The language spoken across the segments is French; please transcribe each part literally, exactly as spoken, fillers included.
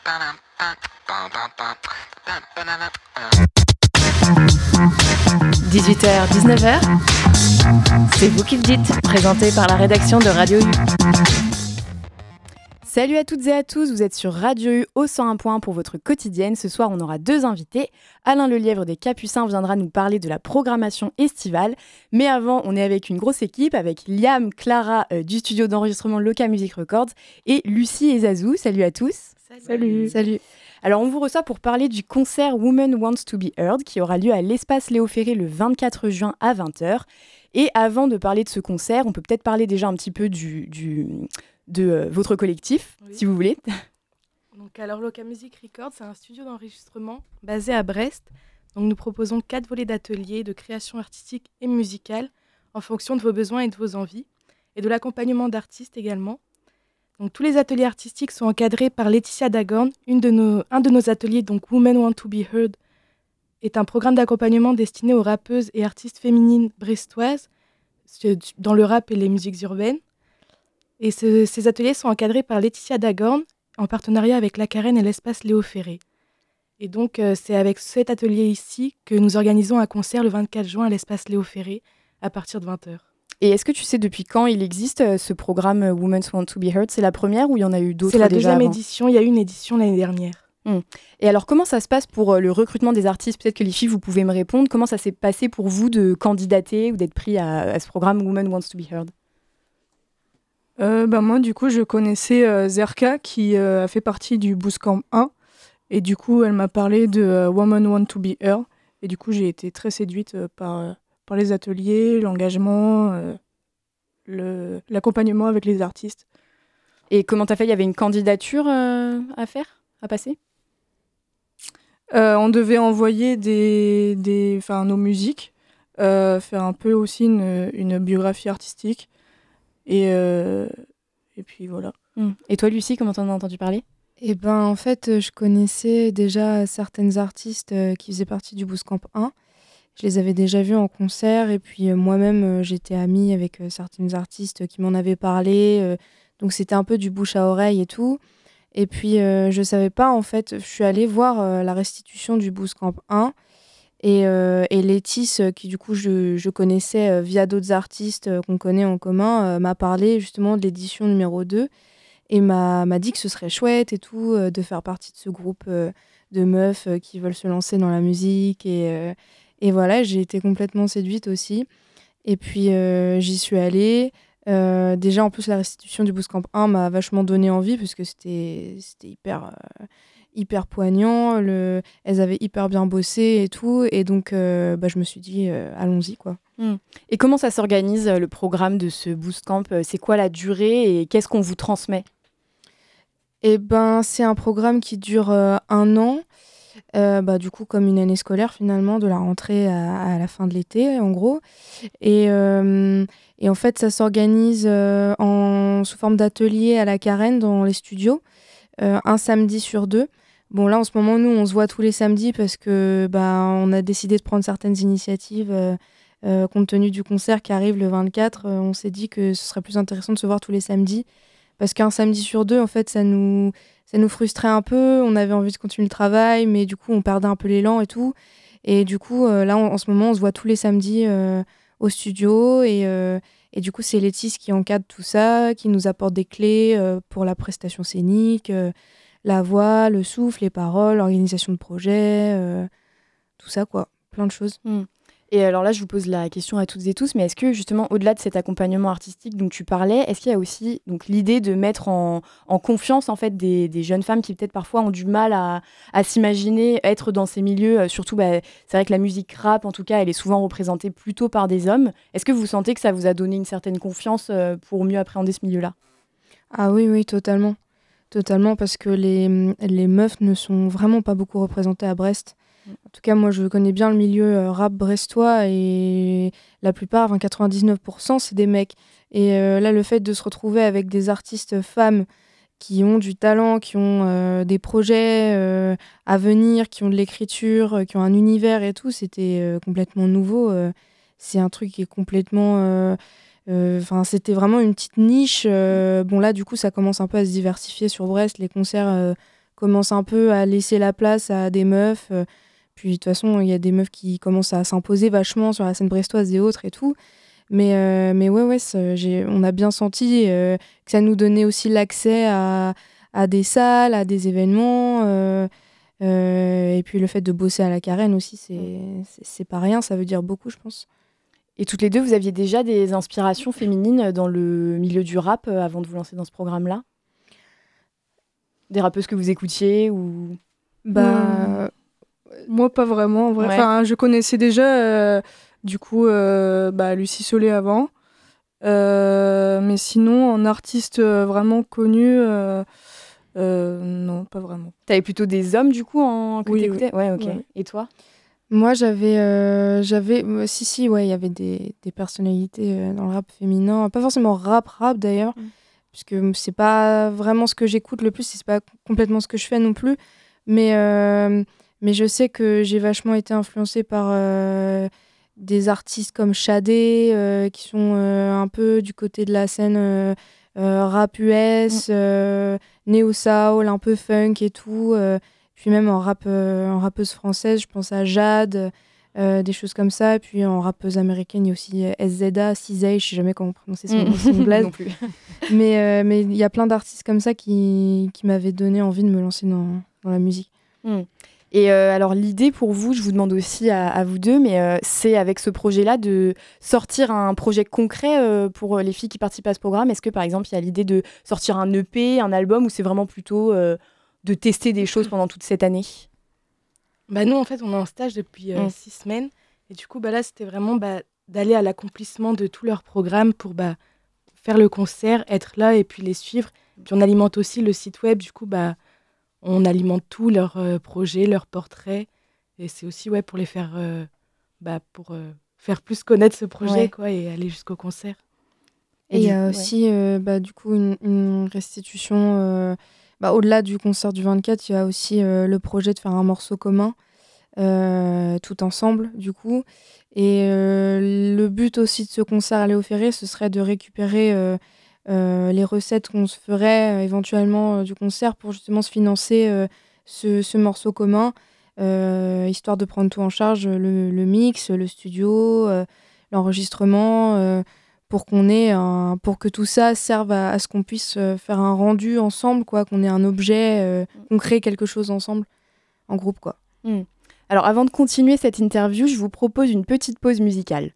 dix-huit heures dix-neuf heures, c'est vous qui le dites, présenté par la rédaction de Radio U. Salut à toutes et à tous, vous êtes sur Radio U au cent un point un pour votre quotidienne. Ce soir, on aura deux invités. Alain Lelièvre des Capucins viendra nous parler de la programmation estivale. Mais avant, on est avec une grosse équipe, avec Liam, Clara euh, du studio d'enregistrement Loca Music Records et Lucie et Zazou. Salut à tous. Salut. Salut. Alors, on vous reçoit pour parler du concert Women Want to be Heard qui aura lieu à l'espace Léo Ferré le vingt-quatre juin à vingt heures. Et avant de parler de ce concert, on peut peut-être parler déjà un petit peu du... du de euh, votre collectif, oui. Si vous voulez. Donc, alors, Loca Music Records, c'est un studio d'enregistrement basé à Brest. Donc, nous proposons quatre volets d'ateliers de création artistique et musicale en fonction de vos besoins et de vos envies, et de l'accompagnement d'artistes également. Donc, tous les ateliers artistiques sont encadrés par Laetitia Dagorn. Une de nos, un de nos ateliers, donc Women Want to be Heard, est un programme d'accompagnement destiné aux rappeuses et artistes féminines brestoises dans le rap et les musiques urbaines. Et ce, ces ateliers sont encadrés par Laetitia Dagorn en partenariat avec la Carène et l'espace Léo Ferré. Et donc, euh, c'est avec cet atelier ici que nous organisons un concert le vingt-quatre juin à l'espace Léo Ferré à partir de vingt heures. Et est-ce que tu sais depuis quand il existe euh, ce programme euh, Women Want to be Heard ? C'est la première ou il y en a eu d'autres déjà C'est la deuxième avant ? édition, il y a eu une édition l'année dernière. Hum. Et alors, comment ça se passe pour euh, le recrutement des artistes ? Peut-être que les filles, vous pouvez me répondre. Comment ça s'est passé pour vous de candidater ou d'être pris à, à ce programme Women Want to be Heard ? Euh, bah moi, du coup, je connaissais euh, Zerka qui euh, a fait partie du Bootcamp un. Et du coup, elle m'a parlé de euh, Women Want to be Heard. Et du coup, j'ai été très séduite euh, par, euh, par les ateliers, l'engagement, euh, le, l'accompagnement avec les artistes. Et comment t'as fait ? Il y avait une candidature euh, à faire, à passer ? euh, On devait envoyer des, des, nos musiques, euh, faire un peu aussi une, une biographie artistique. Et, euh, et puis voilà. Mmh. Et toi, Lucie, comment t'en as entendu parler ? Eh ben, en fait, je connaissais déjà certaines artistes euh, qui faisaient partie du Bootcamp un. Je les avais déjà vus en concert. Et puis euh, moi-même, euh, j'étais amie avec euh, certaines artistes qui m'en avaient parlé. Euh, donc c'était un peu du bouche à oreille et tout. Et puis euh, je savais pas, en fait, je suis allée voir euh, la restitution du Bootcamp un. Et, euh, et Létis, euh, qui du coup je, je connaissais euh, via d'autres artistes euh, qu'on connaît en commun, euh, m'a parlé justement de l'édition numéro deux et m'a, m'a dit que ce serait chouette et tout euh, de faire partie de ce groupe euh, de meufs euh, qui veulent se lancer dans la musique. Et, euh, et voilà, j'ai été complètement séduite aussi. Et puis euh, j'y suis allée. Euh, déjà en plus la restitution du Bootcamp un m'a vachement donné envie parce que c'était, c'était hyper... Euh, hyper poignant, le... elles avaient hyper bien bossé et tout, et donc euh, bah, je me suis dit euh, allons-y quoi. Mmh. Et comment ça s'organise le programme de ce bootcamp ? C'est quoi la durée et qu'est-ce qu'on vous transmet ? Eh ben c'est un programme qui dure euh, un an, euh, bah, du coup comme une année scolaire finalement, de la rentrée à, à la fin de l'été en gros, et, euh, et en fait ça s'organise euh, en... sous forme d'atelier à la Carène dans les studios, euh, un samedi sur deux. Bon, là, en ce moment, nous, on se voit tous les samedis parce que bah, on a décidé de prendre certaines initiatives. Euh, euh, compte tenu du concert qui arrive le vingt-quatre, euh, on s'est dit que ce serait plus intéressant de se voir tous les samedis. Parce qu'un samedi sur deux, en fait, ça nous, ça nous frustrait un peu. On avait envie de continuer le travail, mais du coup, on perdait un peu l'élan et tout. Et du coup, euh, là, on, en ce moment, on se voit tous les samedis euh, au studio. Et, euh, et du coup, c'est Létis qui encadre tout ça, qui nous apporte des clés euh, pour la prestation scénique, euh, la voix, le souffle, les paroles, l'organisation de projet, euh, tout ça, quoi. Plein de choses. Mmh. Et alors là, je vous pose la question à toutes et tous, mais est-ce que justement, au-delà de cet accompagnement artistique dont tu parlais, est-ce qu'il y a aussi donc, l'idée de mettre en, en confiance en fait, des, des jeunes femmes qui peut-être parfois ont du mal à, à s'imaginer être dans ces milieux, euh, surtout, bah, c'est vrai que la musique rap, en tout cas, elle est souvent représentée plutôt par des hommes. Est-ce que vous sentez que ça vous a donné une certaine confiance euh, pour mieux appréhender ce milieu-là ? Ah oui, oui, totalement. Totalement, parce que les, les meufs ne sont vraiment pas beaucoup représentées à Brest. En tout cas, moi, je connais bien le milieu euh, rap brestois et la plupart, enfin quatre-vingt-dix-neuf pour cent, c'est des mecs. Et euh, là, le fait de se retrouver avec des artistes femmes qui ont du talent, qui ont euh, des projets euh, à venir, qui ont de l'écriture, euh, qui ont un univers et tout, c'était euh, complètement nouveau. Euh, c'est un truc qui est complètement... Enfin, euh, c'était vraiment une petite niche. Euh, bon, là, du coup, ça commence un peu à se diversifier sur Brest. Les concerts... Euh, commence un peu à laisser la place à des meufs. Euh, puis de toute façon, il y a des meufs qui commencent à s'imposer vachement sur la scène brestoise et autres et tout. Mais, euh, mais ouais, ouais j'ai, on a bien senti euh, que ça nous donnait aussi l'accès à, à des salles, à des événements. Euh, euh, et puis le fait de bosser à la Carène aussi, c'est, c'est, c'est pas rien, ça veut dire beaucoup, je pense. Et toutes les deux, vous aviez déjà des inspirations féminines dans le milieu du rap euh, avant de vous lancer dans ce programme-là ? Des rappeuses que vous écoutiez ou... Bah, moi, pas vraiment. En vrai. Ouais. Enfin, je connaissais déjà, euh, du coup, euh, bah, Lucie Solé avant. Euh, mais sinon, en artiste vraiment connu, euh, euh, non, pas vraiment. T'avais plutôt des hommes, du coup, en... que oui, t'écoutais ? Oui. Ouais, ok. Ouais. Et toi ? Moi, j'avais, euh, j'avais, euh, si, si, ouais, il y avait des, des personnalités euh, dans le rap féminin, pas forcément rap-rap d'ailleurs, mm. puisque c'est pas vraiment ce que j'écoute le plus, c'est pas complètement ce que je fais non plus, mais, euh, mais je sais que j'ai vachement été influencée par euh, des artistes comme Shadé, euh, qui sont euh, un peu du côté de la scène euh, euh, rap U S, mm. euh, néo-soul, un peu funk et tout, euh, puis même en, rap, euh, en rappeuse française, je pense à Jade, euh, des choses comme ça. Et puis en rappeuse américaine, il y a aussi S Z A, Cizay, je sais jamais comment prononcer son, son blaze. Non plus. Mais euh, mais il y a plein d'artistes comme ça qui, qui m'avaient donné envie de me lancer dans, dans la musique. Mm. Et euh, alors l'idée pour vous, je vous demande aussi à, à vous deux, mais euh, c'est avec ce projet-là de sortir un projet concret euh, pour les filles qui participent à ce programme. Est-ce que par exemple, il y a l'idée de sortir un E P, un album, ou c'est vraiment plutôt... Euh, de tester des choses pendant toute cette année ? Bah nous, en fait, on est en stage depuis euh, mmh. six semaines. Et du coup, bah, là, c'était vraiment bah, d'aller à l'accomplissement de tout leur programme pour bah, faire le concert, être là et puis les suivre. Puis on alimente aussi le site web. Du coup, bah, on alimente tous leurs euh, projets, leurs portraits. Et c'est aussi ouais, pour les faire, euh, bah, pour, euh, faire plus connaître ce projet ouais. quoi, et aller jusqu'au concert. Et il y a ouais. aussi, euh, bah, du coup, une, une restitution... Euh... Bah, au-delà du concert du vingt-quatre, il y a aussi euh, le projet de faire un morceau commun, euh, tout ensemble, du coup. Et euh, le but aussi de ce concert à Léo Ferré, ce serait de récupérer euh, euh, les recettes qu'on se ferait euh, éventuellement euh, du concert pour justement se financer euh, ce, ce morceau commun, euh, histoire de prendre tout en charge, le, le mix, le studio, euh, l'enregistrement... Euh, pour qu'on ait un, pour que tout ça serve à, à ce qu'on puisse euh, faire un rendu ensemble, quoi, qu'on ait un objet, euh, qu'on crée quelque chose ensemble, en groupe, quoi. Mmh. Alors, avant de continuer cette interview, je vous propose une petite pause musicale.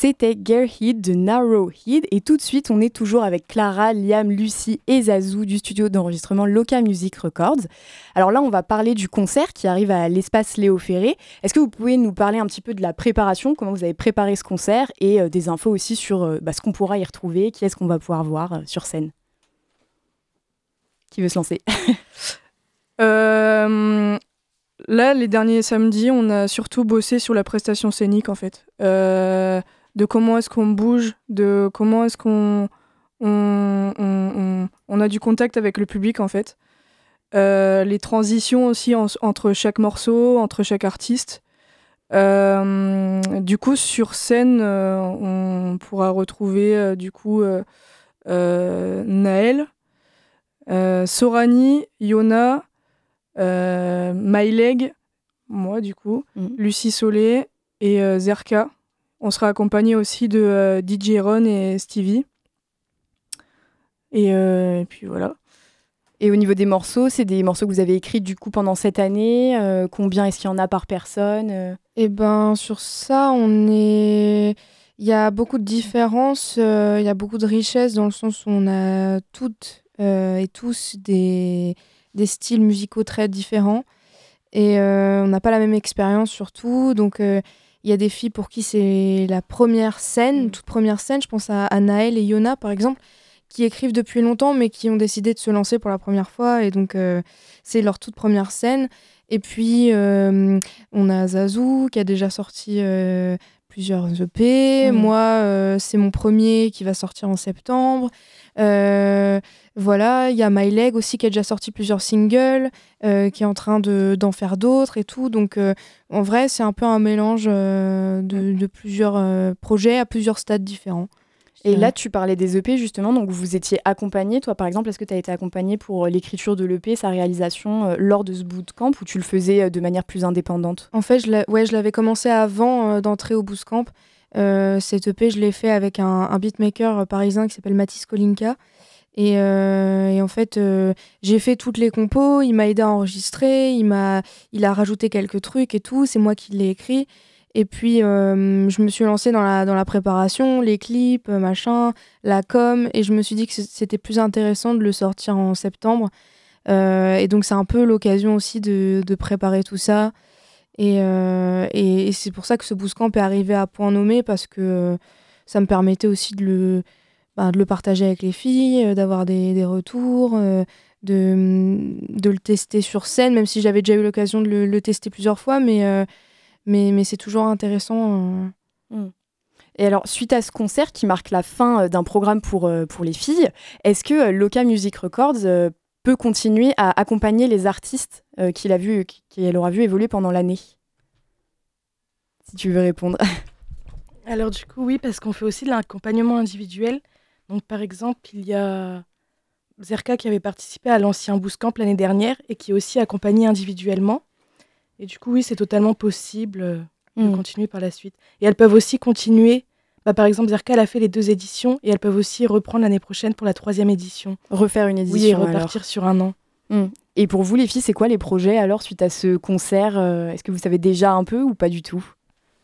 c'était Gearhead de Narrowhead. Et tout de suite, on est toujours avec Clara, Liam, Lucie et Zazou du studio d'enregistrement Loca Music Records. Alors là, on va parler du concert qui arrive à l'espace Léo Ferré. Est-ce que vous pouvez nous parler un petit peu de la préparation, comment vous avez préparé ce concert et euh, des infos aussi sur euh, bah, ce qu'on pourra y retrouver, qui est-ce qu'on va pouvoir voir euh, sur scène? Qui veut se lancer? euh... Là, les derniers samedis, on a surtout bossé sur la prestation scénique, en fait. Euh, de comment est-ce qu'on bouge, de comment est-ce qu'on on, on, on, on a du contact avec le public, en fait. Euh, les transitions aussi en, entre chaque morceau, entre chaque artiste. Euh, du coup, sur scène, euh, on pourra retrouver, euh, du coup, euh, euh, Naël, euh, Sorani, Yona, Euh, MyLeg, moi du coup, mmh. Lucie Solé et euh, Zerka. On sera accompagné aussi de euh, D J Ron et Stevie. Et, euh, et puis voilà. Et au niveau des morceaux, c'est des morceaux que vous avez écrits du coup pendant cette année. Euh, combien est-ce qu'il y en a par personne? euh... Eh ben sur ça, on est. Il y a beaucoup de différences, euh, il y a beaucoup de richesses dans le sens où on a toutes euh, et tous des des styles musicaux très différents et euh, on n'a pas la même expérience surtout, donc il euh, y a des filles pour qui c'est la première scène, mmh. toute première scène, je pense à, à Naël et Yona par exemple, qui écrivent depuis longtemps mais qui ont décidé de se lancer pour la première fois et donc euh, c'est leur toute première scène. Et puis euh, on a Zazou qui a déjà sorti euh, plusieurs E P, mmh. moi euh, c'est mon premier qui va sortir en septembre. Euh, voilà, il y a MyLeg aussi qui a déjà sorti plusieurs singles, euh, qui est en train de, d'en faire d'autres et tout. Donc euh, en vrai, c'est un peu un mélange euh, de, de plusieurs euh, projets à plusieurs stades différents. Et là, tu parlais des E P justement, donc vous étiez accompagné. Toi, par exemple, est-ce que tu as été accompagné pour l'écriture de l'E P, sa réalisation, euh, lors de ce bootcamp, ou tu le faisais euh, de manière plus indépendante? En fait, je, l'a... ouais, je l'avais commencé avant euh, d'entrer au bootcamp. Euh, cette E P, je l'ai fait avec un, un beatmaker parisien qui s'appelle Mathis Kolinka. Et, euh, et en fait, euh, j'ai fait toutes les compos, il m'a aidé à enregistrer, il, m'a, il a rajouté quelques trucs et tout, c'est moi qui l'ai écrit. Et puis, euh, je me suis lancée dans la, dans la préparation, les clips, machin, la com, et je me suis dit que c'était plus intéressant de le sortir en septembre. Euh, et donc, c'est un peu l'occasion aussi de, de préparer tout ça. Et, euh, et, et c'est pour ça que ce bootcamp est arrivé à point nommé, parce que euh, ça me permettait aussi de le, bah, de le partager avec les filles, euh, d'avoir des, des retours, euh, de, de le tester sur scène, même si j'avais déjà eu l'occasion de le, le tester plusieurs fois, mais, euh, mais, mais c'est toujours intéressant. Euh. Mmh. Et alors, suite à ce concert qui marque la fin d'un programme pour, euh, pour les filles, est-ce que euh, Loca Music Records euh, peut continuer à accompagner les artistes euh, qu'il a vu, qu'elle aura vu évoluer pendant l'année? Si tu veux répondre. Alors du coup, oui, parce qu'on fait aussi de l'accompagnement individuel. Donc par exemple, il y a Zerka qui avait participé à l'ancien bootcamp l'année dernière et qui est aussi accompagné individuellement. Et du coup, oui, c'est totalement possible euh, de mmh. continuer par la suite. Et elles peuvent aussi continuer. Bah, par exemple, Zerka, elle a fait les deux éditions et elles peuvent aussi reprendre l'année prochaine pour la troisième édition. Refaire une édition. Oui, et repartir alors. sur un an. Mmh. Et pour vous, les filles, c'est quoi les projets alors suite à ce concert? euh, Est-ce que vous savez déjà un peu ou pas du tout?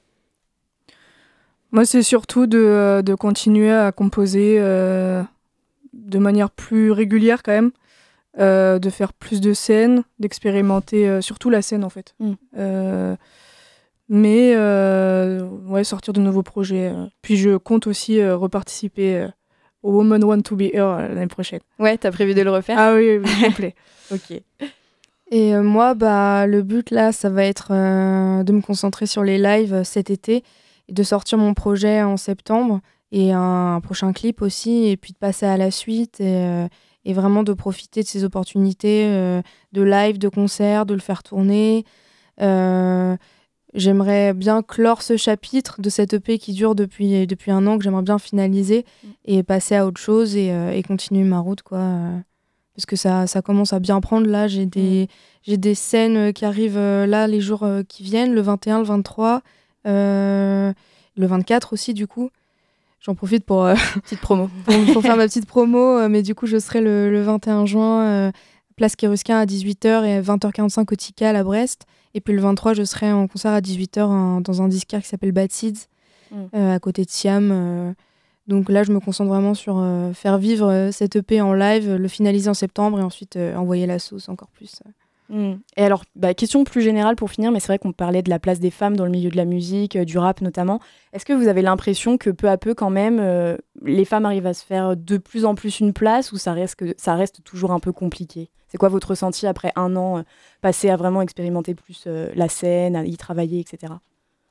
Moi, c'est surtout de, de continuer à composer euh, de manière plus régulière quand même, euh, de faire plus de scènes, d'expérimenter euh, surtout la scène en fait. Mm. Euh, mais euh, ouais, sortir de nouveaux projets. Puis je compte aussi euh, reparticiper euh, au Woman Want to Be Here euh, l'année prochaine. Ouais, t'as prévu de le refaire? Ah oui, oui, complet. Ok. Et euh, moi, bah, le but là, ça va être euh, de me concentrer sur les lives euh, cet été, et de sortir mon projet en septembre et un, un prochain clip aussi, et puis de passer à la suite et, euh, et vraiment de profiter de ces opportunités euh, de live, de concert, de le faire tourner. Euh, j'aimerais bien clore ce chapitre de cette E P qui dure depuis, depuis un an, que j'aimerais bien finaliser mmh. et passer à autre chose et, euh, et continuer ma route, quoi. Euh, parce que ça, ça commence à bien prendre. Là, j'ai des, mmh. j'ai des scènes qui arrivent euh, là les jours euh, qui viennent, le vingt et un, le vingt-trois, euh, le vingt-quatre aussi, du coup. J'en profite pour, euh, petite promo. pour, pour faire ma petite promo, euh, mais du coup, je serai le, le vingt et un juin, euh, place Kérusquin à dix-huit heures et vingt heures quarante-cinq au Tikal à Brest. Et puis le vingt-trois, je serai en concert à dix-huit heures en, dans un disquaire qui s'appelle Bad Seeds. Mm. euh, à côté de Siam. Euh, donc là, je me concentre vraiment sur euh, faire vivre euh, cette E P en live, le finaliser en septembre et ensuite euh, envoyer la sauce encore plus. Mm. Et alors, bah, question plus générale pour finir, mais c'est vrai qu'on parlait de la place des femmes dans le milieu de la musique, euh, du rap notamment. Est-ce que vous avez l'impression que peu à peu, quand même, euh, les femmes arrivent à se faire de plus en plus une place ou ça reste, que, ça reste toujours un peu compliqué ? C'est quoi votre ressenti après un an euh, passé à vraiment expérimenter plus euh, la scène, à y travailler, et cetera.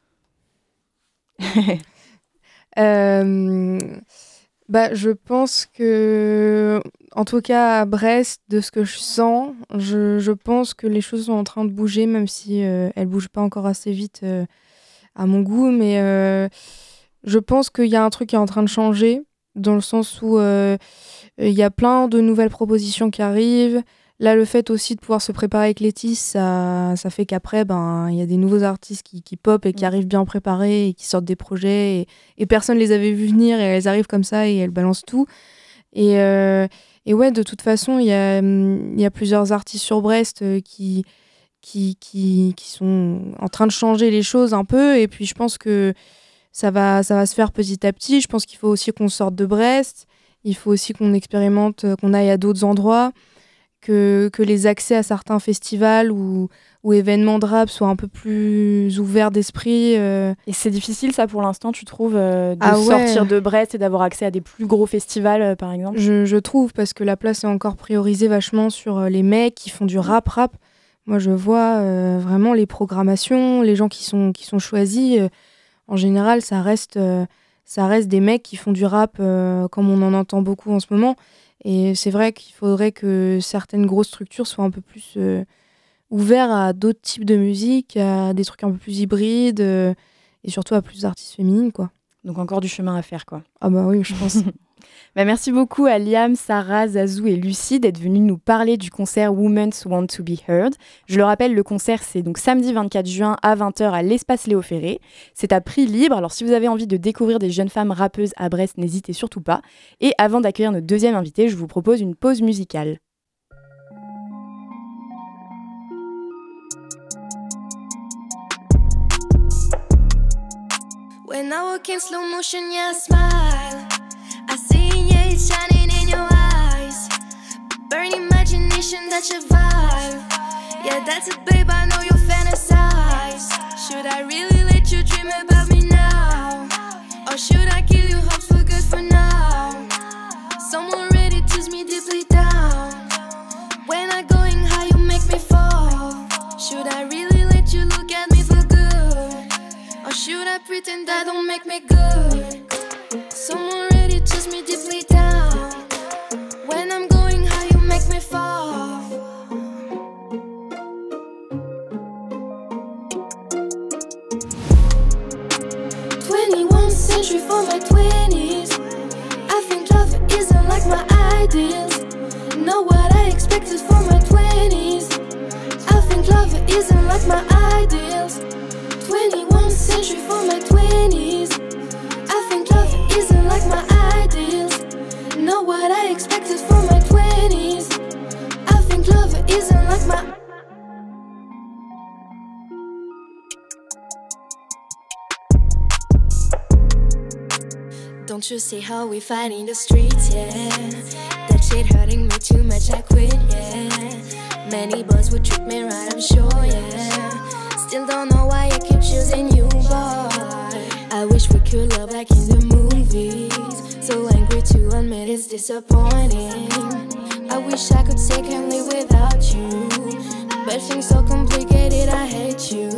euh, bah, je pense que, en tout cas à Brest, de ce que je sens, je, je pense que les choses sont en train de bouger, même si euh, elles bougent pas encore assez vite euh, à mon goût, mais euh, je pense qu'il y a un truc qui est en train de changer, dans le sens où euh, il y a plein de nouvelles propositions qui arrivent. Là, le fait aussi de pouvoir se préparer avec Letty, ça, ça fait qu'après, ben, y a des nouveaux artistes qui, qui pop et qui arrivent bien préparés et qui sortent des projets. Et, et personne les avait vus venir et elles arrivent comme ça et elles balancent tout. Et, euh, et ouais, de toute façon, il y a, y a plusieurs artistes sur Brest qui, qui, qui, qui sont en train de changer les choses un peu. Et puis, je pense que ça va, ça va se faire petit à petit. Je pense qu'il faut aussi qu'on sorte de Brest. Il faut aussi qu'on expérimente, qu'on aille à d'autres endroits. Que, que les accès à certains festivals ou, ou événements de rap soient un peu plus ouverts d'esprit. Euh... Et c'est difficile ça pour l'instant, tu trouves, euh, de ah ouais. sortir de Brest et d'avoir accès à des plus gros festivals, euh, par exemple ? je, je trouve, parce que la place est encore priorisée vachement sur euh, les mecs qui font du rap-rap. Moi, je vois euh, vraiment les programmations, les gens qui sont, qui sont choisis. Euh, en général, ça reste, euh, ça reste des mecs qui font du rap euh, comme on en entend beaucoup en ce moment. Et c'est vrai qu'il faudrait que certaines grosses structures soient un peu plus euh, ouvertes à d'autres types de musique, à des trucs un peu plus hybrides euh, et surtout à plus d'artistes féminines, quoi. Donc encore du chemin à faire, quoi. Ah bah oui, je pense. Bah merci beaucoup à Liam, Sarah, Zazou et Lucie d'être venus nous parler du concert Women Want to be Heard. Je le rappelle, le concert c'est donc samedi vingt-quatre juin à vingt heures à l'espace Léo Ferré. C'est à prix libre, alors si vous avez envie de découvrir des jeunes femmes rappeuses à Brest, n'hésitez surtout pas. Et avant d'accueillir notre deuxième invité, je vous propose une pause musicale. When I walk in slow motion, yeah, I smile. I see yeah, it's shining in your eyes. Burn imagination, that's your vibe. Yeah, that's it, babe, I know you fantasize. Should I really let you dream about me now? Or should I kill your hopes for good for now? Someone ready to tease me deeply down. When I going high, you make me fall. Should I really let you look at me for good? Or should I pretend that don't make me good? Someone ready to tease me deeply down. When I'm going high, you make me fall. twenty-one century for my twenties. I think love isn't like my ideals. Know what I expected for my twenties. I think love isn't like my ideals. twenty-one century for my twenties. I think love isn't like my ideals. Know what I expected for my twenties. I think love isn't like my. Don't you see how we fight in the streets, yeah? That shit hurting me too much, I quit, yeah. Many boys would treat me right, I'm sure, yeah. Still don't know why I keep choosing you, boy. I wish we could love like in the movies. So angry to admit it's disappointing. I wish I could say can't live without you. But things so complicated, I hate you.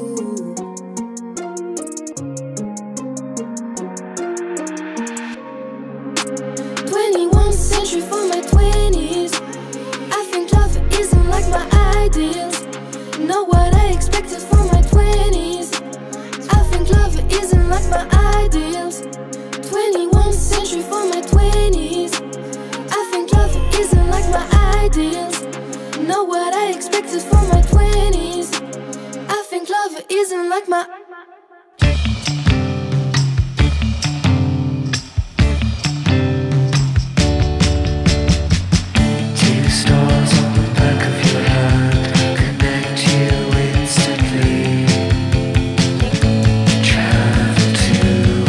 twenty-one century for my twenties. I think love isn't like my ideals. Know what I expected for my twenties. I think love isn't like my ideals. twenty-one century for my twenties. I think love isn't like my ideals. Know what I expected for my twenties. I think love isn't like my. Travel to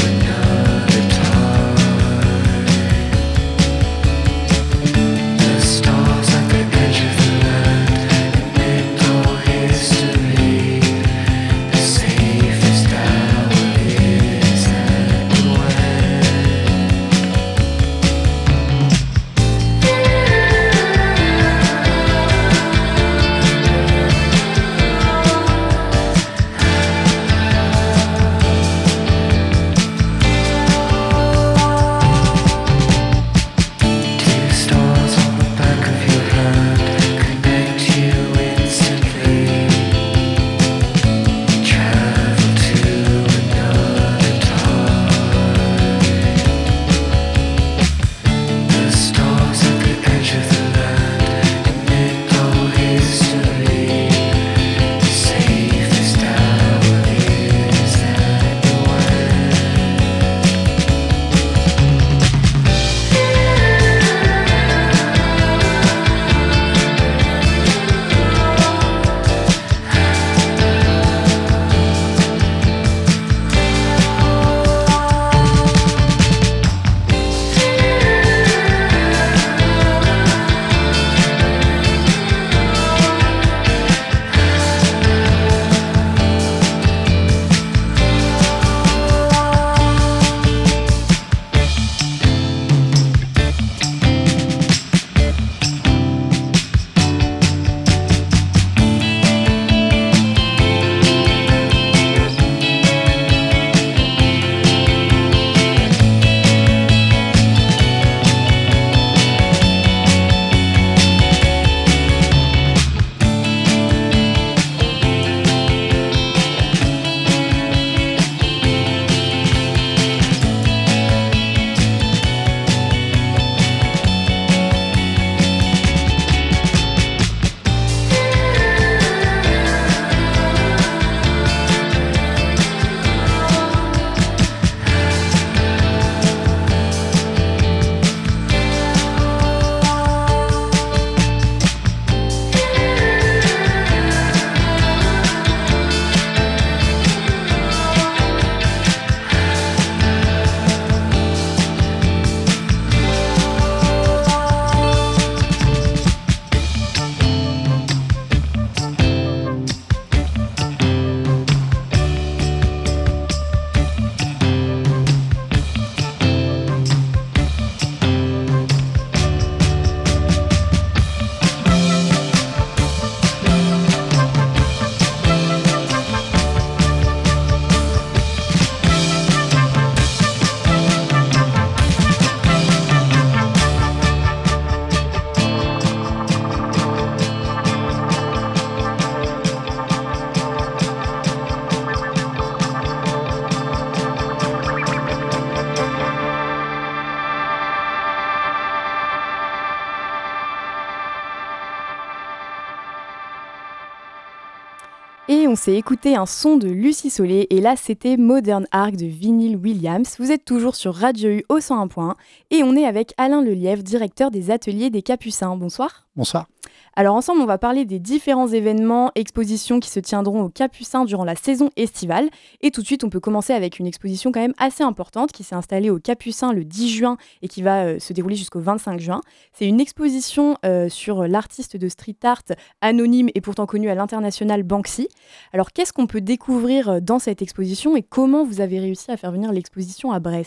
on s'est écouté un son de Lucie Solé et là c'était Modern Arc de Vinyl Williams. Vous êtes toujours sur Radio U au cent un point un et on est avec Alain Lelièvre, directeur des ateliers des Capucins. Bonsoir. Bonsoir. Alors ensemble, on va parler des différents événements, expositions qui se tiendront aux Capucins durant la saison estivale. Et tout de suite, on peut commencer avec une exposition quand même assez importante qui s'est installée aux Capucins le dix juin et qui va euh, se dérouler jusqu'au vingt-cinq juin. C'est une exposition euh, sur l'artiste de street art anonyme et pourtant connu à l'international Banksy. Alors qu'est-ce qu'on peut découvrir dans cette exposition et comment vous avez réussi à faire venir l'exposition à Brest ?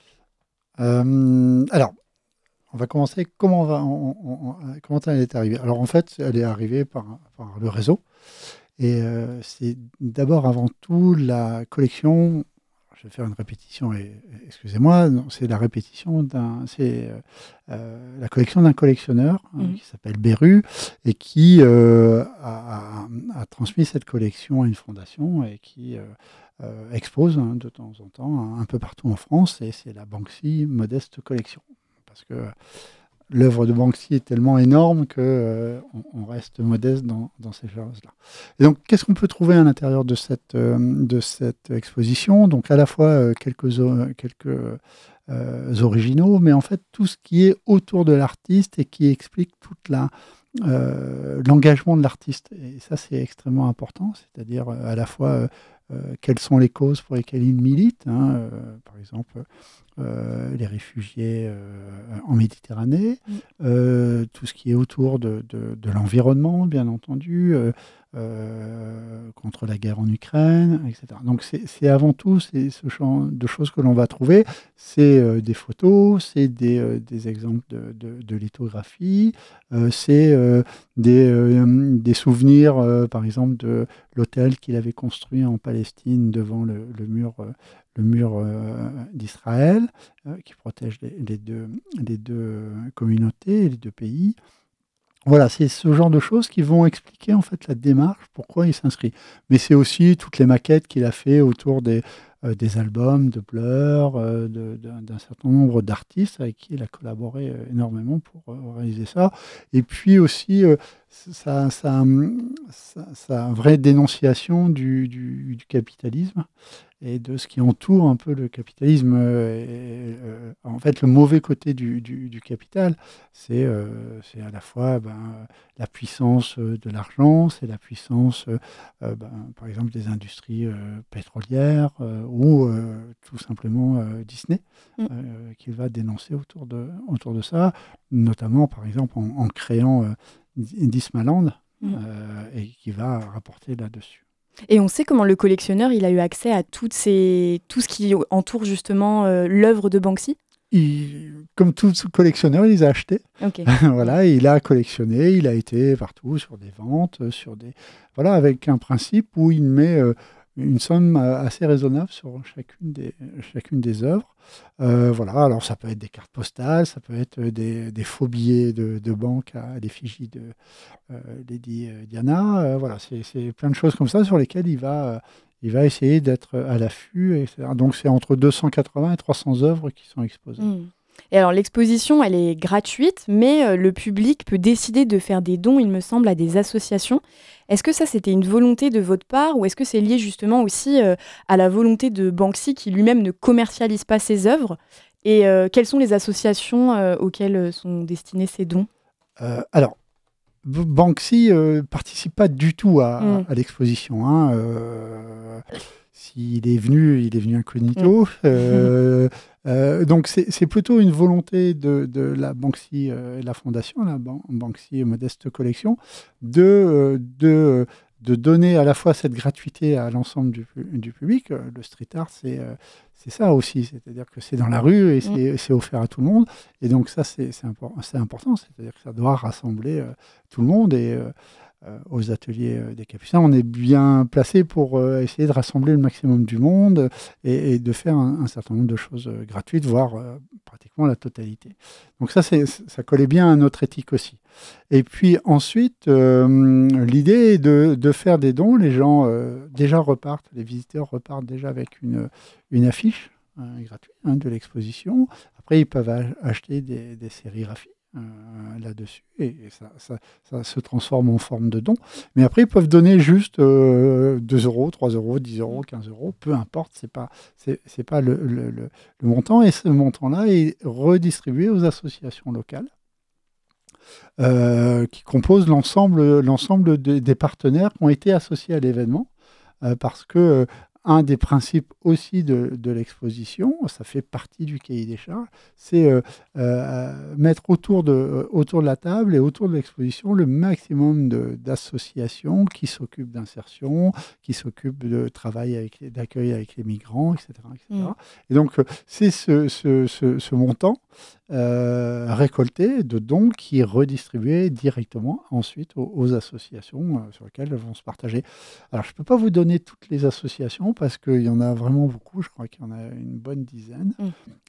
euh, Alors, on va commencer. Comment, on va, on, on, on, comment elle est arrivée ? Alors en fait, elle est arrivée par, par le réseau. Et euh, c'est d'abord, avant tout, la collection. Je vais faire une répétition. Et, excusez-moi, c'est la répétition d'un. C'est euh, la collection d'un collectionneur mmh. hein, qui s'appelle Beru et qui euh, a, a, a transmis cette collection à une fondation et qui euh, euh, expose hein, de temps en temps un peu partout en France. Et c'est la Banksy Modeste Collection. Parce que l'œuvre de Banksy est tellement énorme qu'on euh, on reste modeste dans, dans ces choses-là. Et donc, qu'est-ce qu'on peut trouver à l'intérieur de cette, euh, de cette exposition ? Donc, à la fois euh, quelques, euh, quelques euh, originaux, mais en fait, tout ce qui est autour de l'artiste et qui explique toute la, euh, l'engagement de l'artiste. Et ça, c'est extrêmement important, c'est-à-dire euh, à la fois euh, euh, quelles sont les causes pour lesquelles il milite, hein, euh, par exemple... Euh, les réfugiés euh, en Méditerranée, mmh. euh, tout ce qui est autour de, de, de l'environnement, bien entendu, euh, euh, contre la guerre en Ukraine, et cetera. Donc c'est, c'est avant tout c'est ce genre de choses que l'on va trouver. C'est euh, des photos, c'est des, euh, des exemples de, de, de lithographie, euh, c'est euh, des, euh, des souvenirs, euh, par exemple, de l'hôtel qu'il avait construit en Palestine devant le, le mur euh, le mur euh, d'Israël, euh, qui protège les, les, deux, les deux communautés, les deux pays. Voilà, c'est ce genre de choses qui vont expliquer en fait la démarche, pourquoi il s'inscrit. Mais c'est aussi toutes les maquettes qu'il a fait autour des, euh, des albums de Blur, euh, de, de, d'un certain nombre d'artistes avec qui il a collaboré euh, énormément pour euh, réaliser ça. Et puis aussi, euh, sa, sa, sa, sa vraie dénonciation du, du, du capitalisme et de ce qui entoure un peu le capitalisme. Euh, et, euh, en fait, le mauvais côté du, du, du capital, c'est, euh, c'est à la fois ben, la puissance de l'argent, c'est la puissance, euh, ben, par exemple, des industries euh, pétrolières euh, ou euh, tout simplement euh, Disney, mm. euh, qui va dénoncer autour de, autour de ça, notamment, par exemple, en, en créant euh, Dismaland, mm. euh, et qui va rapporter là-dessus. Et on sait comment le collectionneur il a eu accès à toutes ces... tout ce qui entoure justement euh, l'œuvre de Banksy ? il, Comme tout collectionneur, il les a achetés. Okay. Voilà, il a collectionné, il a été partout sur des ventes, sur des... Voilà, avec un principe où il met euh, une somme assez raisonnable sur chacune des, chacune des œuvres. Euh, voilà, alors ça peut être des cartes postales, ça peut être des, des faux billets de, de banque à l'effigie de euh, Lady Diana. Euh, voilà, c'est, c'est plein de choses comme ça sur lesquelles il va, euh, il va essayer d'être à l'affût, et cetera. Donc c'est entre deux cent quatre-vingts et trois cents œuvres qui sont exposées. Mmh. Et alors l'exposition, elle est gratuite, mais euh, le public peut décider de faire des dons, il me semble, à des associations. Est-ce que ça, c'était une volonté de votre part ou est-ce que c'est lié justement aussi euh, à la volonté de Banksy qui lui-même ne commercialise pas ses œuvres ? Et euh, quelles sont les associations euh, auxquelles sont destinés ces dons ? euh, Alors, Banksy ne euh, participe pas du tout à, mmh. à, à l'exposition. Hein, euh, s'il est venu, il est venu incognito. Mmh. Euh, euh, donc, c'est, c'est plutôt une volonté de, de la Banksy, euh, la fondation, la Ban- Banksy Modeste Collection, de, euh, de, de donner à la fois cette gratuité à l'ensemble du, du public. Le street art, c'est, euh, c'est ça aussi. C'est-à-dire que c'est dans la rue et c'est, mmh. c'est offert à tout le monde. Et donc, ça, c'est, c'est, impor- c'est important. C'est-à-dire que ça doit rassembler euh, tout le monde. Et euh, euh, aux ateliers euh, des Capucins, on est bien placé pour euh, essayer de rassembler le maximum du monde et, et de faire un, un certain nombre de choses euh, gratuites, voire euh, pratiquement la totalité. Donc ça, c'est, ça collait bien à notre éthique aussi. Et puis ensuite, euh, l'idée est de, de faire des dons. Les gens euh, déjà repartent, les visiteurs repartent déjà avec une, une affiche hein, gratuite hein, de l'exposition. Après, ils peuvent a- acheter des, des sérigraphies euh, là-dessus, et, et ça, ça, ça se transforme en forme de don. Mais après, ils peuvent donner juste euh, deux euros, trois euros, dix euros, quinze euros, peu importe, c'est pas, c'est, c'est pas le, le, le, le montant, et ce montant-là est redistribué aux associations locales. Euh, qui composent l'ensemble, l'ensemble de, des partenaires qui ont été associés à l'événement, euh, parce que euh, un des principes aussi de, de l'exposition, ça fait partie du cahier des charges, c'est euh, euh, mettre autour de, euh, autour de la table et autour de l'exposition le maximum de, d'associations qui s'occupent d'insertion, qui s'occupent de travail avec les, d'accueil avec les migrants, et cetera, et cetera. Mmh. Et donc, c'est ce, ce, ce, ce montant Euh, récolté de dons qui est redistribué directement ensuite aux, aux associations euh, sur lesquelles elles vont se partager. Alors, je ne peux pas vous donner toutes les associations parce qu'il y en a vraiment beaucoup, je crois qu'il y en a une bonne dizaine. Mmh.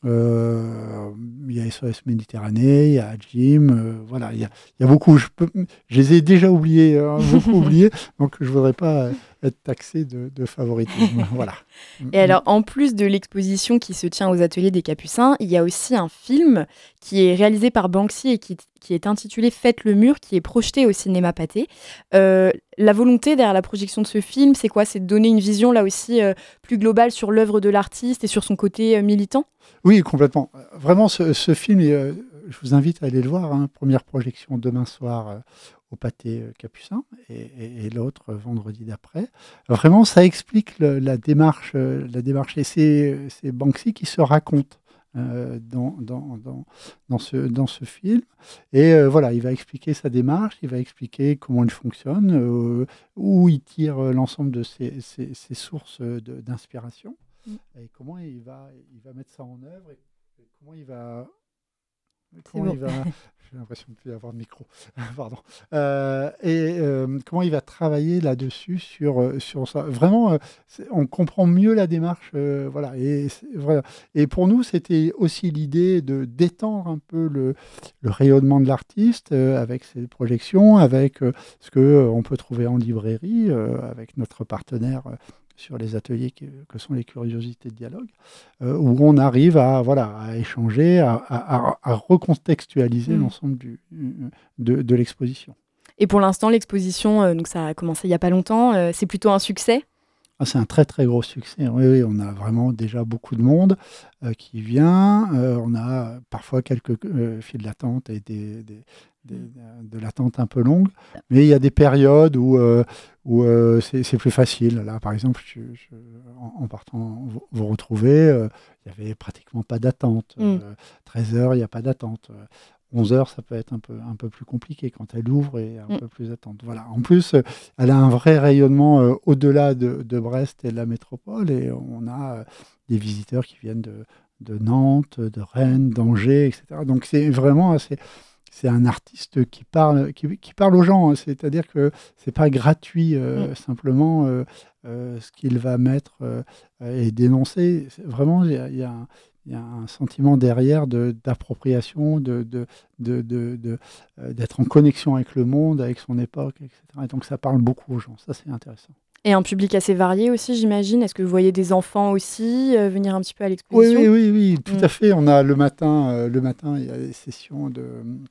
Euh, il y a S O S Méditerranée, il y a Jim, euh, voilà, il y a, il y a beaucoup. Je, peux, je les ai déjà oubliés, hein, beaucoup oubliés, donc je ne voudrais pas être taxé de, de favoritisme. Voilà. Et alors, en plus de l'exposition qui se tient aux ateliers des Capucins, il y a aussi un film qui est réalisé par Banksy et qui, qui est intitulé « Faites le mur », qui est projeté au cinéma Pathé. Euh, la volonté derrière la projection de ce film, c'est quoi ? C'est de donner une vision, là aussi, euh, plus globale sur l'œuvre de l'artiste et sur son côté euh, militant ? Oui, complètement. Vraiment, ce, ce film, euh, je vous invite à aller le voir. Hein. Première projection demain soir euh, au Pathé Capucin et, et, et l'autre euh, vendredi d'après. Vraiment, ça explique le, la, démarche, euh, la démarche. Et c'est, c'est Banksy qui se raconte euh, dans, dans, dans, dans, ce, dans ce film. Et euh, voilà, il va expliquer sa démarche, il va expliquer comment il fonctionne, euh, où il tire l'ensemble de ses, ses, ses sources de, d'inspiration. Et comment il va, il va mettre ça en œuvre et, et comment il va... Comment bon. il va J'ai l'impression de ne plus avoir de micro. Pardon. Euh, et euh, comment il va travailler là-dessus sur, sur ça. Vraiment, euh, on comprend mieux la démarche. Euh, voilà. Et, voilà. Et pour nous, c'était aussi l'idée de d'étendre un peu le, le rayonnement de l'artiste euh, avec ses projections, avec euh, ce qu'on euh, peut trouver en librairie, euh, avec notre partenaire euh, sur les ateliers que, que sont les curiosités de dialogue, euh, où on arrive à, voilà, à échanger, à, à, à recontextualiser mmh. l'ensemble du, de, de l'exposition. Et pour l'instant, l'exposition, euh, donc ça a commencé il n'y a pas longtemps, euh, c'est plutôt un succès ? Ah, c'est un très très gros succès. Oui, oui, on a vraiment déjà beaucoup de monde euh, qui vient. Euh, on a parfois quelques euh, files d'attente et des, des, des, de l'attente un peu longue. Mais il y a des périodes où, euh, où euh, c'est, c'est plus facile. Là, par exemple, je, je, en, en partant vous, vous retrouver, euh, il n'y avait pratiquement pas d'attente. Mm. Euh, treize heures, il n'y a pas d'attente. onze heures, ça peut être un peu, un peu plus compliqué quand elle ouvre et un mmh. peu plus d'attente. Voilà. En plus, elle a un vrai rayonnement euh, au-delà de, de Brest et de la métropole. Et on a euh, des visiteurs qui viennent de, de Nantes, de Rennes, d'Angers, et cetera. Donc c'est vraiment assez... C'est un artiste qui parle, qui, qui parle aux gens. Hein. C'est-à-dire que ce n'est pas gratuit, euh, mmh. simplement, euh, euh, ce qu'il va mettre euh, et dénoncer. C'est vraiment, il y a, y a un... Il y a un sentiment derrière de, d'appropriation, de, de, de, de, de, euh, d'être en connexion avec le monde, avec son époque, et cetera. Et donc ça parle beaucoup aux gens, ça c'est intéressant. Et un public assez varié aussi, j'imagine. Est-ce que vous voyez des enfants aussi euh, venir un petit peu à l'exposition ? Oui, oui, oui, oui, tout mmh. à fait. On a le matin, euh, le matin, il y a des sessions de...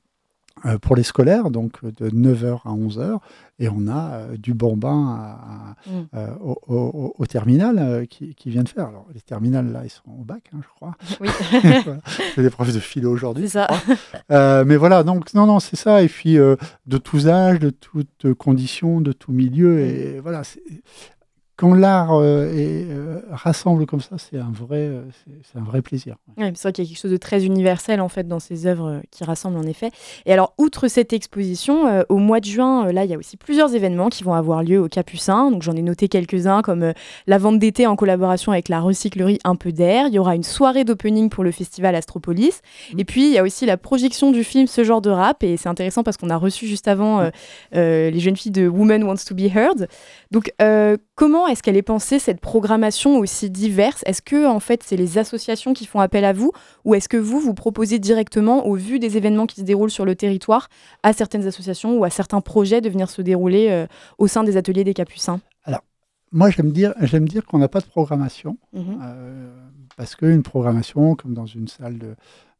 Euh, pour les scolaires, donc de neuf heures à onze heures, et on a euh, du bambin à, à, mm. euh, au, au, au terminal euh, qui, qui viennent faire. Alors, les terminales, là, ils sont au bac, hein, je crois. Oui. Voilà. C'est des profs de philo aujourd'hui. C'est ça. Euh, mais voilà, donc, non, non, c'est ça. Et puis, euh, de tous âges, de toutes conditions, de tout milieu. Et voilà, c'est... Quand l'art euh, est, euh, rassemble comme ça, c'est un vrai, euh, c'est, c'est un vrai plaisir. Ouais, c'est vrai qu'il y a quelque chose de très universel en fait dans ces œuvres euh, qui rassemblent en effet. Et alors, outre cette exposition, euh, au mois de juin, euh, là, il y a aussi plusieurs événements qui vont avoir lieu au Capucin. Donc, j'en ai noté quelques-uns comme euh, la vente d'été en collaboration avec la recyclerie Un peu d'air. Il y aura une soirée d'opening pour le festival Astropolis. Mmh. Et puis, il y a aussi la projection du film Ce genre de rap. Et c'est intéressant parce qu'on a reçu juste avant euh, euh, les jeunes filles de Women Wants to Be Heard. Donc, euh, comment est-ce qu'elle est pensée, cette programmation aussi diverse ? Est-ce que, en fait, c'est les associations qui font appel à vous ou est-ce que vous, vous proposez directement, au vu des événements qui se déroulent sur le territoire, à certaines associations ou à certains projets de venir se dérouler euh, au sein des ateliers des Capucins ? Alors, moi, j'aime dire, j'aime dire qu'on n'a pas de programmation. Mmh. Euh, parce qu'une programmation, comme dans une salle de,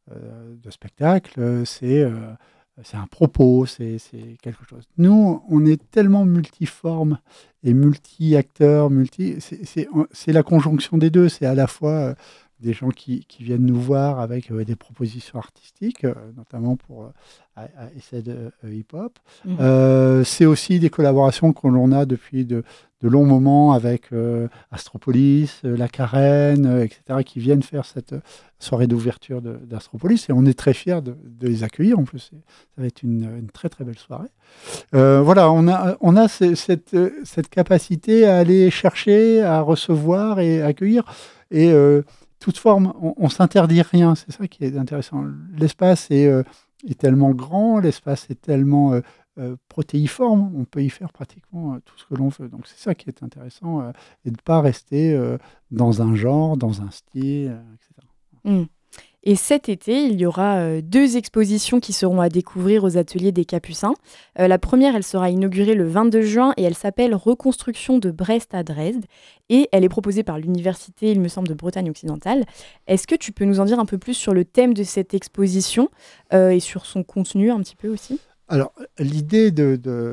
euh, de spectacle, c'est, euh, c'est un propos, c'est, c'est quelque chose. Nous, on est tellement multiforme et multi-acteurs, multi, c'est, c'est, c'est la conjonction des deux. C'est à la fois euh, des gens qui, qui viennent nous voir avec euh, des propositions artistiques, euh, notamment pour euh, à, à essayer de euh, hip-hop. Mmh. Euh, c'est aussi des collaborations que l'on a depuis de, de longs moments avec euh, Astropolis, euh, La Carène, euh, et cetera, qui viennent faire cette soirée d'ouverture de, d'Astropolis. Et on est très fiers de, de les accueillir. En plus, ça va être une, une très, très belle soirée. Euh, voilà, on a, on a ce, cette, cette capacité à aller chercher, à recevoir et accueillir. Et euh, toute forme, on, on s'interdit rien. C'est ça qui est intéressant. L'espace est, euh, est tellement grand, l'espace est tellement euh, euh, protéiforme, on peut y faire pratiquement euh, tout ce que l'on veut. Donc c'est ça qui est intéressant, euh, et de ne pas rester euh, dans un genre, dans un style, euh, et cetera. Mmh. Et cet été, il y aura euh, deux expositions qui seront à découvrir aux ateliers des Capucins. Euh, la première, elle sera inaugurée le vingt-deux juin et elle s'appelle « Reconstruction de Brest à Dresde » et elle est proposée par l'Université, il me semble, de Bretagne occidentale. Est-ce que tu peux nous en dire un peu plus sur le thème de cette exposition euh, et sur son contenu un petit peu aussi ? Alors, l'idée de, de,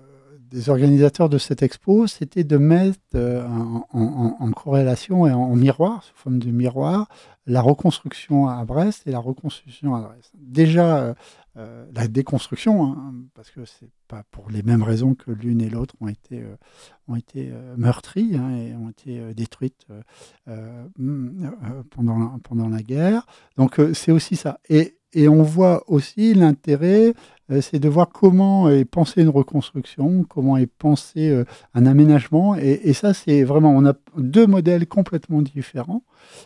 des organisateurs de cette expo, c'était de mettre euh, en, en, en corrélation et en, en miroir, sous forme de miroir, la reconstruction à Brest et la reconstruction à Dresde. Déjà, euh, euh, la déconstruction, hein, parce que c'est pas pour les mêmes raisons que l'une et l'autre ont été, euh, ont été euh, meurtries hein, et ont été euh, détruites euh, euh, pendant, la, pendant la guerre. Donc, euh, c'est aussi ça. Et, et on voit aussi l'intérêt, euh, c'est de voir comment est pensée une reconstruction, comment est pensé euh, un aménagement. Et, et ça, c'est vraiment, on a deux modèles complètement différents.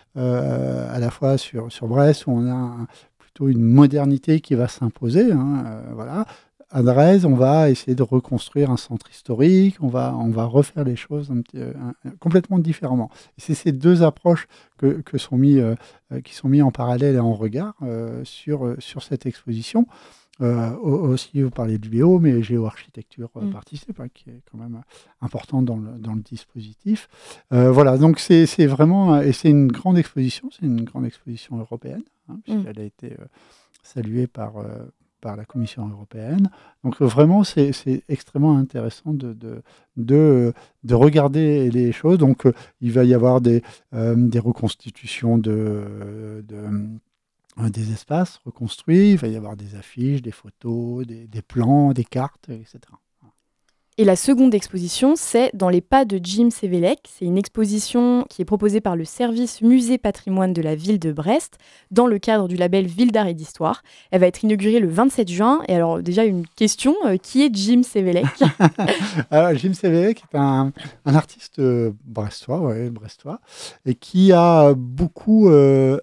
Euh, à la fois sur, sur Brest, où on a un, plutôt une modernité qui va s'imposer. Hein, euh, voilà. À Dresde, on va essayer de reconstruire un centre historique, on va, on va refaire les choses un petit, un, un, complètement différemment. Et c'est ces deux approches que, que sont mis, euh, qui sont mises en parallèle et en regard euh, sur, euh, sur cette exposition. Euh, aussi, vous parlez du Béo, mais géoarchitecture euh, mmh. participe, hein, qui est quand même importante dans le, dans le dispositif. Euh, voilà, donc c'est, c'est vraiment, et c'est une grande exposition, c'est une grande exposition européenne, hein, puisqu'elle mmh. a été euh, saluée par, euh, par la Commission européenne. Donc euh, vraiment, c'est, c'est extrêmement intéressant de, de, de, de regarder les choses. Donc euh, il va y avoir des, euh, des reconstitutions de... de des espaces reconstruits, il va y avoir des affiches, des photos, des, des plans, des cartes, et cetera. Et la seconde exposition, c'est Dans les pas de Jim Sévélec. C'est une exposition qui est proposée par le service Musée Patrimoine de la ville de Brest, dans le cadre du label Ville d'Art et d'Histoire. Elle va être inaugurée le vingt-sept juin. Et alors, déjà, une question, euh, qui est Jim Sévélec ? Alors, Jim Sévélec est un, un artiste euh, brestois, ouais, brestois, et qui a beaucoup... Euh,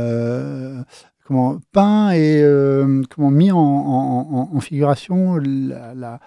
euh, comment, peint et euh, comment, mis en, en, en, en figuration la, la,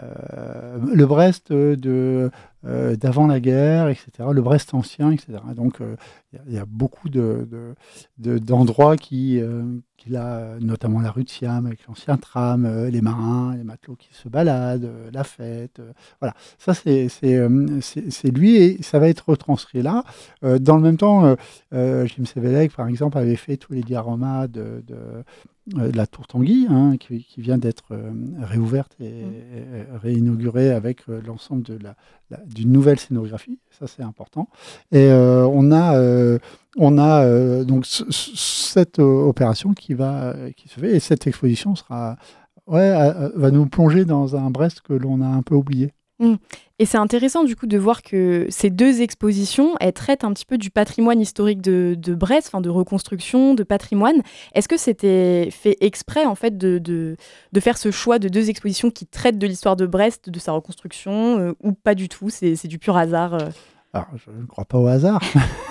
euh, le Brest de, euh, d'avant la guerre, et cetera, le Brest ancien, et cetera. Donc, il euh, y, y a beaucoup de, de, de, d'endroits qui, euh, qu'il a, notamment la rue de Siam, avec l'ancien tram, euh, les marins, les matelots qui se baladent, euh, la fête. Euh, voilà, ça, c'est, c'est, euh, c'est, c'est lui et ça va être retranscrit là. Euh, dans le même temps, euh, euh, Jim Sévélec, par exemple, avait fait tous les dioramas de, de, euh, de la Tour Tanguy, hein, qui, qui vient d'être euh, réouverte et, mmh. et réinaugurée avec euh, l'ensemble de la, la, d'une nouvelle scénographie. Ça, c'est important. Et euh, on a, euh, on a euh, donc c- c- cette euh, opération qui, va, euh, qui se fait, et cette exposition sera, ouais, euh, va nous plonger dans un Brest que l'on a un peu oublié. Mmh. Et c'est intéressant du coup de voir que ces deux expositions, elles traitent un petit peu du patrimoine historique de, de Brest, enfin de reconstruction, de patrimoine. Est-ce que c'était fait exprès en fait de, de, de faire ce choix de deux expositions qui traitent de l'histoire de Brest, de sa reconstruction, euh, ou pas du tout, c'est, c'est du pur hasard euh... Alors, je ne crois pas au hasard.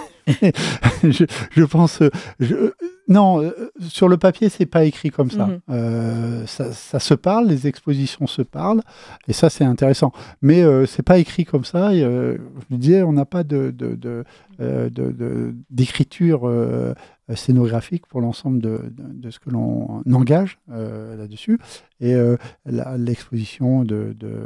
je, je pense... Je, non, euh, sur le papier, c'est pas écrit comme ça. Mmh. Euh, ça. Ça se parle, les expositions se parlent, et ça, c'est intéressant. Mais euh, c'est pas écrit comme ça. Et, euh, je me disais, on n'a pas de, de, de, euh, de, de, d'écriture euh, scénographique pour l'ensemble de, de, de ce que l'on engage euh, là-dessus. Et euh, la, l'exposition de... de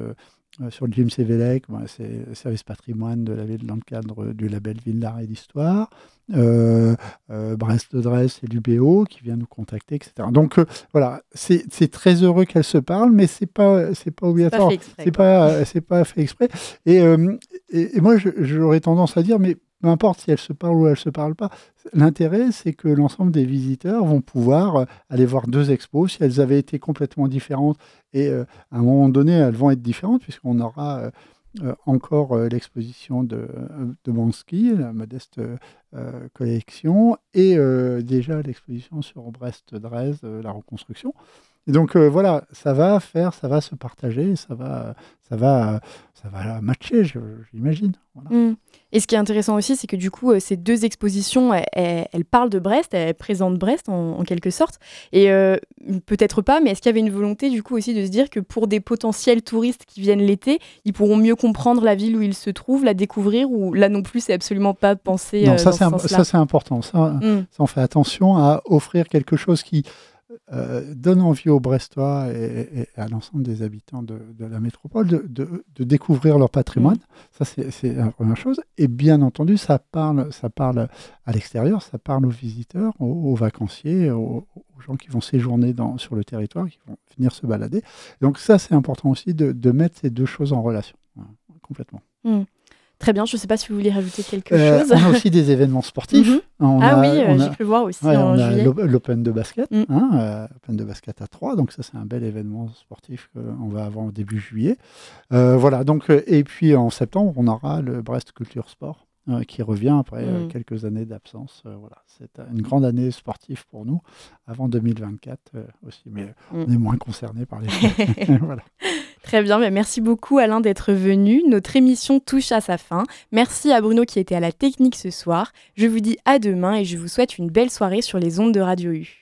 euh, sur Jim Sévélec, bah, c'est le service patrimoine de la ville dans le cadre du label Ville d'Art et d'Histoire. Euh, euh, Brest-de-Dresde, c'est l'U B O qui vient nous contacter, et cetera. Donc euh, voilà, c'est, c'est très heureux qu'elles se parlent, mais c'est pas, c'est pas obligatoire. C'est pas fait exprès, c'est pas, c'est pas fait exprès. Et, euh, et, et moi, je, j'aurais tendance à dire, mais peu importe si elles se parlent ou elles se parlent pas, l'intérêt, c'est que l'ensemble des visiteurs vont pouvoir aller voir deux expos. Si elles avaient été complètement différentes, et euh, à un moment donné, elles vont être différentes, puisqu'on aura euh, euh, encore euh, l'exposition de, de Bansky, la modeste euh, collection, et euh, déjà l'exposition sur Brest-Dresde, euh, la reconstruction. Et donc euh, voilà, ça va faire, ça va se partager, ça va, ça va, ça va matcher, je, j'imagine. Voilà. Mmh. Et ce qui est intéressant aussi, c'est que du coup, euh, ces deux expositions, elles, elles, elles parlent de Brest, elles présentent Brest en, en quelque sorte. Et euh, peut-être pas, mais est-ce qu'il y avait une volonté du coup aussi de se dire que pour des potentiels touristes qui viennent l'été, ils pourront mieux comprendre la ville où ils se trouvent, la découvrir, ou là non plus, c'est absolument pas pensé non, euh, ça, dans c'est ce un, sens-là. ça c'est important. Ça, mmh. ça, on fait attention à offrir quelque chose qui Euh, donne envie aux Brestois et, et à l'ensemble des habitants de, de la métropole de, de, de découvrir leur patrimoine. Mmh. Ça, c'est, c'est la première chose. Et bien entendu, ça parle, ça parle à l'extérieur, ça parle aux visiteurs, aux, aux vacanciers, aux, aux gens qui vont séjourner dans, sur le territoire, qui vont venir se balader. Donc ça, c'est important aussi de, de mettre ces deux choses en relation, ouais, complètement. Mmh. Très bien, je ne sais pas si vous voulez rajouter quelque euh, chose. On a aussi des événements sportifs. Mm-hmm. On ah a, oui, euh, on j'ai a, pu voir aussi ouais, en on juillet. a l'Open de basket, mm. hein, euh, Open de basket à Troyes, donc ça c'est un bel événement sportif qu'on va avoir au début juillet. Euh, voilà, donc, euh, et puis en septembre, on aura le Brest Culture Sport euh, qui revient après mm. euh, quelques années d'absence. Euh, voilà, c'est une grande année sportive pour nous, avant deux mille vingt-quatre euh, aussi, mais mm. on est moins concernés par les voilà. Très bien, mais merci beaucoup Alain d'être venu. Notre émission touche à sa fin. Merci à Bruno qui était à la technique ce soir. Je vous dis à demain et je vous souhaite une belle soirée sur les ondes de Radio U.